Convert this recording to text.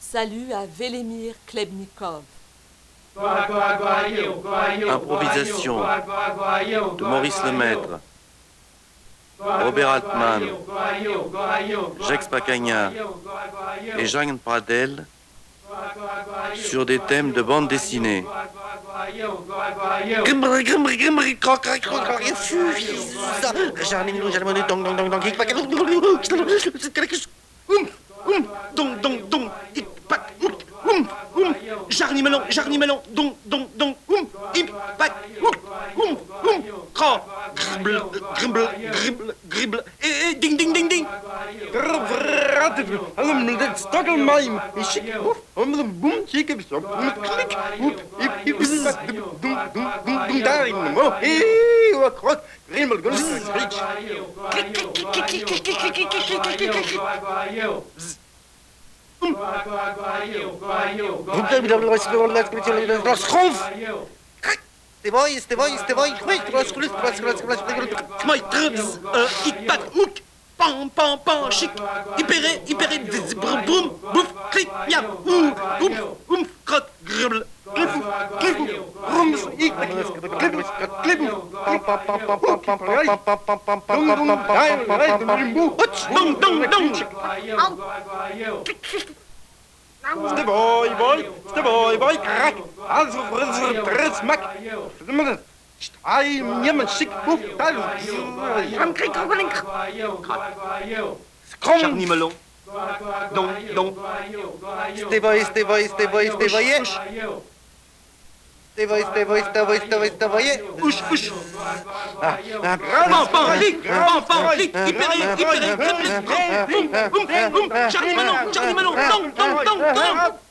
Salut à Velemir Klebnikov. Improvisation de Maurice Lemaître, Robert Altman, Jacques Spacagna et Jean Pradel sur des thèmes de bande dessinée. Jarni melon, gribble, et ding, ding. Stockelmeim, chic, de boom, chic, klik, chic, hyper, boum, bouf, clic, miam, crotte, gribble, boy, crack, also smack. I am a sick book. Jarni melon. Donc. Stay boy. Ouch. Pan, hyper, Jarni melon,